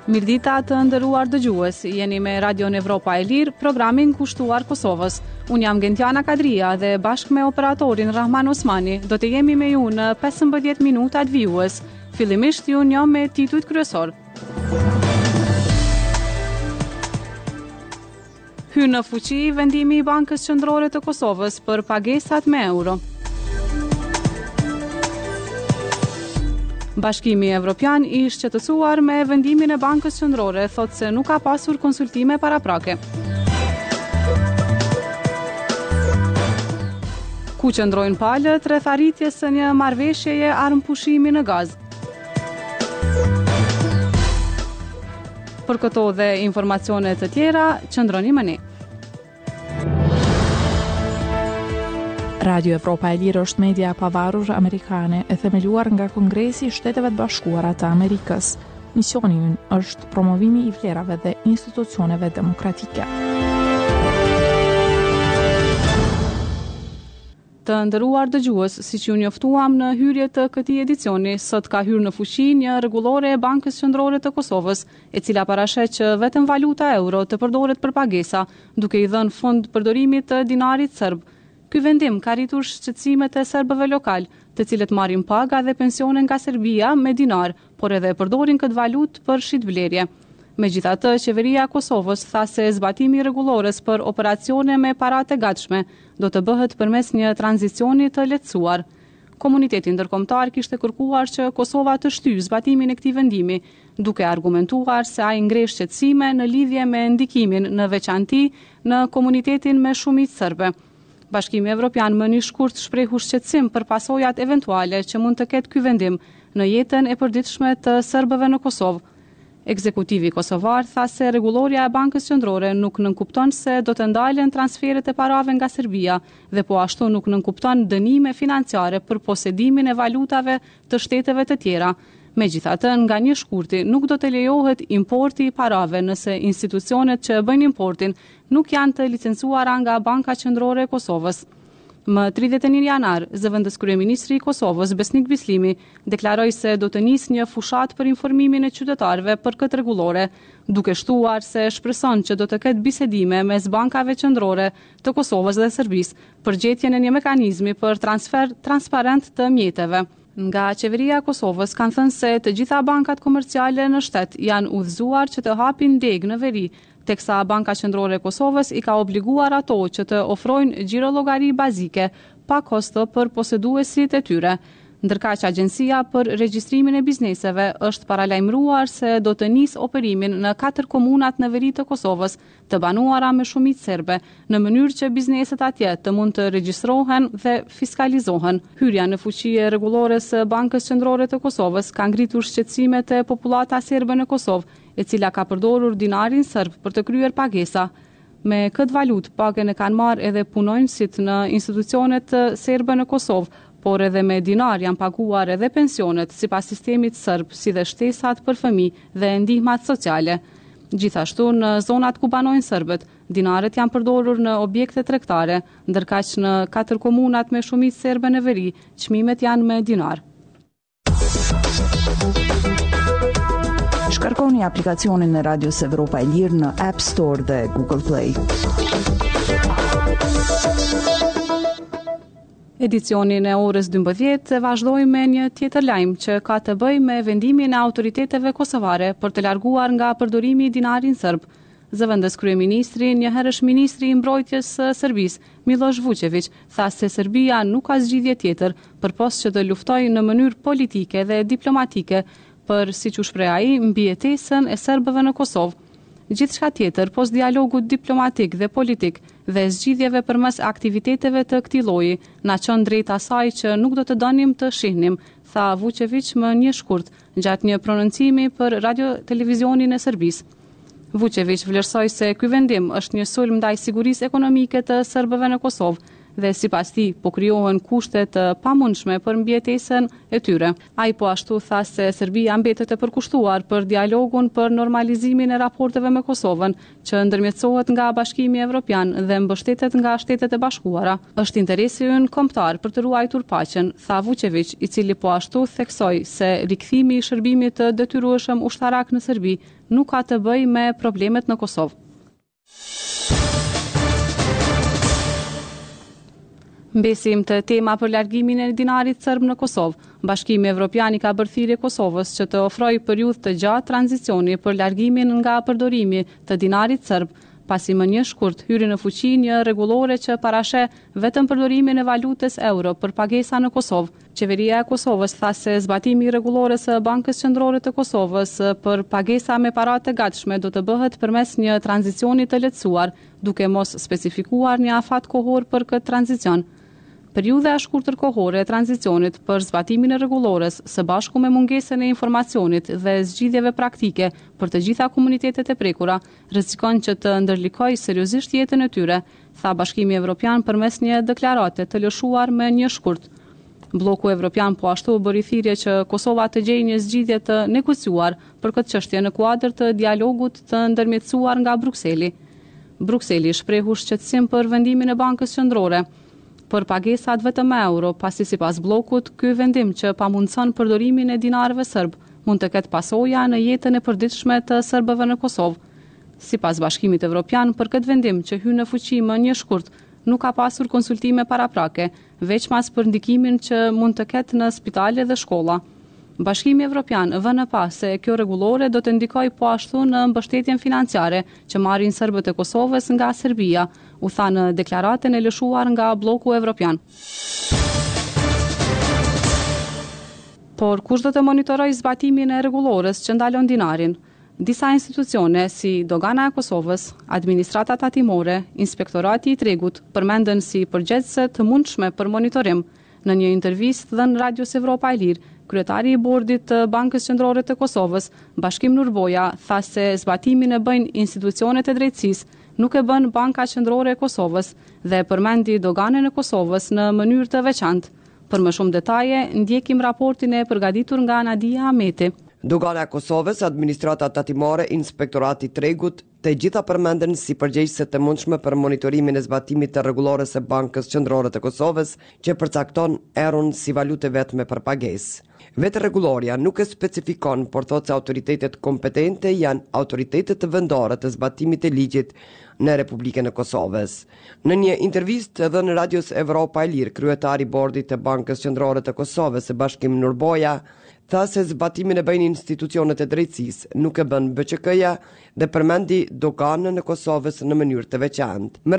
Mirdita të nderuar dëgjues, jeni me Radion Evropa e Lirë, programin kushtuar Kosovës. Unë jam Gentiana Kadria dhe bashkë me operatorin Rahman Osmani do të jemi me ju në 15 minutat vijues. Fillimisht ju njëm me titujt kryesor. Hyn në fuqi vendimi i Bankës Qendrore të Kosovës për pagesat me euro. Bashkimi Evropian i shqetësuar me vendimin e Bankës Qendrore, thotë se nuk ka pasur konsultime paraprake. Ku qëndrojnë palët rreth arritjes së një marrëveshjeje armëpushimi në gaz. Për këto dhe informacione të tjera, qëndroni me ne. Radio Evropa e Lirë është media pavarur amerikane e themeluar nga Kongresi i Shteteve të Bashkuara të Amerikës. Misioni i ynë është promovimi i vlerave dhe institucioneve demokratike. Të nderuar dëgjues, siç ju njoftuam në hyrje të këtij edicioni, sot ka hyrë në fuqi një rregullore e Bankës Qendrore të Kosovës, e cila parashet që vetëm valuta euro të përdoret për pagesa, duke i dhënë fund përdorimit të dinarit serb. Ky vendim ka rritur shqetësimet e serbëve lokal, të cilët marrin paga dhe pensione nga Serbia me dinar, por edhe përdorin këtë valutë për shitblerje. Megjithatë, qeveria e Kosovës tha se zbatimi i rregullores për operacione me paratë gatshme do të bëhet përmes një tranzicioni të lehtësuar. Komuniteti ndërkombëtar kishte kërkuar që Kosova të shtyjë zbatimin e këtij vendimi, duke argumentuar se ai ngresh shqetësime në lidhje me ndikimin në veçanti në komunitetin me shumicë serbe. Bashkimi Evropian më një shkurt shprehu shqetësim për pasojat eventuale që mund të ketë ky vendim në jetën e përditshme të serbëve në Kosovë. Ekzekutivi kosovar tha se rregulloria e Bankës Qendrore nuk nënkupton se do të ndalen transferet e parave nga Serbia dhe po ashtu nuk nënkupton dënime financiare për posedimin e valutave të shteteve të tjera. Megjithatë, nga një shkurti nuk do të lejohet importi i parave nëse institucionet që bëjnë importin nuk janë të licencuara nga Banka Qendrore e Kosovës. Më 31 janar, zëvendës kryeministri i Kosovës, Besnik Bislimi, deklaroi se do të nisë një fushat për informimin e qytetarëve për këtë rregullore, duke shtuar se shpreson që do të ketë bisedime mes bankave qendrore të Kosovës dhe Serbisë për gjetjen e një mekanizmi për transfer transparent të mjeteve. Nga qeveria e Kosovës kanë thënë se të gjitha bankat komerciale në shtet janë udhëzuar që të hapin deg në veri, teksa Banka Qendrore e Kosovës i ka obliguar ato që të ofrojnë xhirologari bazike pa kosto për poseduesit e tyre. Ndërkaq Agjencia për Regjistrimin e Bizneseve është paralajmëruar se do të nisë operimin në 4 komunat në veri të Kosovës, të banuara me shumicë serbe, në mënyrë që bizneset atje të mund të regjistrohen dhe fiskalizohen. Hyrja në fuqi e rregullores së Bankës Qendrore të Kosovës ka ngritur shqetësimet e popullata serbe në Kosovë, e cila ka përdorur dinarin serb për të kryer pagesa. Me këtë valutë pagën e kanë marrë edhe punonjësit në institucionet serbe në Kosovë, por edhe me dinar janë paguar edhe pensionet sipas sistemit serb, si dhe shtesat për fëmijë dhe ndihmat sociale. Gjithashtu në zonat ku banojnë serbët, dinaret janë përdorur në objekte tregtare, ndërkaq në 4 komunat me shumicë serbe në veri, çmimet janë me dinar. Shkarkoni aplikacionin e Radios Evropa e Lirë në App Store dhe Google Play. Edicionin e orës 12 vazhdojmë me një tjetër lajm që ka të bëjë me vendimin e autoriteteve kosovare për të larguar nga përdorimi i dinarin serb. Zëvendës kryeministri, njëherësh ministri i mbrojtjes së Serbisë, Miloš Vučević, tha se Serbia nuk ka zgjidhje tjetër përpos që të luftojë në mënyrë politike dhe diplomatike për, siç u shpreh ai, mbijetesën e serbëve në Kosovë. Gjithçka tjetër pos dialogut diplomatik dhe politik dhe zgjidhjeve përmes aktiviteteve të këtij lloji na çon drejt asaj që nuk do të donim të shihnim, tha Vučević më një shkurt gjatë një prononcimi për radio-televizionin e Serbisë. Vučević vlerësoi se ky vendim është një sulm ndaj sigurisë ekonomike të serbëve në Kosovë dhe sipas tij po krijohen kushte të pamundshme për mbijetesën e tyre. Ai po ashtu tha se Serbia mbetet e përkushtuar për dialogun për normalizimin e raporteve me Kosovën, që ndërmjetësohet nga Bashkimi Evropian dhe mbështetet nga Shtetet e Bashkuara. Është interesi ynë kombëtar për të ruajtur paqen, tha Vučević, i cili po ashtu theksoi se rikthimi i shërbimit të detyrueshëm ushtarak në Serbi nuk ka të bëjë me problemet në Kosovë. Mbesim të tema për largimin e dinarit serb në Kosovë. Bashkimi Evropian i ka bërë thirrje Kosovës që të ofrojë periudhë të gjatë tranzicioni për largimin nga përdorimi të dinarit serb, pasi më një shkurt hyri në fuqi një rregullore që parasheh vetëm përdorimin e valutës euro për pagesa në Kosovë. Qeveria e Kosovës tha se zbatimi i rregullores së Bankës Qendrore të Kosovës për pagesa me para të gatshme do të bëhet përmes një tranzicioni të lehtësuar, duke mos specifikuar një afat kohor për këtë tranzicion. Periudha e shkurtër kohore e tranzicionit për zbatimin e rregullores së bashku me mungesën e informacionit dhe zgjidhjeve praktike për të gjitha komunitetet e prekura rrezikon që të ndërlikojë seriozisht jetën e tyre, tha Bashkimi Evropian përmes një deklarate të lëshuar me një shkurt. Bloku Evropian po ashtu bëri thirrje që Kosova të gjejë një zgjidhje të negociuar për këtë çështje në kuadër të dialogut të ndërmjetësuar nga Brukseli. Brukseli shprehu shqetësim për vendimin e Bankës Qendrore për pagesat vetëm me euro, pasi sipas bllokut, ky vendim që pamundson përdorimin e dinarëve serb mund të ketë pasoja në jetën e përditshme të serbëve në Kosovë. Sipas Bashkimit Evropian, për këtë vendim që hyn në fuqi më një shkurt, nuk ka pasur konsultime paraprake, veçmas për ndikimin që mund të ketë në spitale dhe shkolla. Bashkimi Evropian vën pas se kjo rregullore do të ndikojë po ashtu në mbështetjen financiare që marrin serbët e Kosovës nga Serbia, u tha në deklaratën e lëshuar nga bloku Evropian. Por kush do të monitorojë zbatimin e rregullores që ndalon dinarin? Disa institucione si Dogana e Kosovës, Administrata Tatimore, Inspektorati i Tregut përmenden si përgjegjëse të mundshme për monitorim. Në një intervistë dhënë Radios Evropa e Lirë, kryetari i bordit të Bankës Qendrore të Kosovës, Bashkim Nurboja, tha se zbatimin e bëjnë institucionet e drejtësisë, nuk e bën Banka Qendrore e Kosovës dhe përmendi Doganën e Kosovës në mënyrë të veçantë. Për më shumë detaje, ndjekim raportin e përgatitur nga Nadia Ahmeti. Dogana e Kosovës, Administrata Tatimore, Inspektorati i Tregut, të gjitha përmenden si përgjegjëse të mundshme për monitorimin e zbatimit të rregullores së Bankës Qendrore të Kosovës, që përcakton euron si valutë vetme për pagesë. Vetë rregulloria nuk e specifikon, por thotë se autoritetet kompetente janë autoritetet të vendore të zbatimit të ligjit në Republikën e Kosovës. Në një intervistë dhënë Radios Evropa e Lirë, kryetari i bordit të Bankës Qendrore të Kosovës, Bashkim Nurboja, tha se zbatimin e bëjnë institucionet e drejtësisë, nuk e bën BÇK-ja dhe përmendi Doganën e Kosovës në mënyrë të veçantë.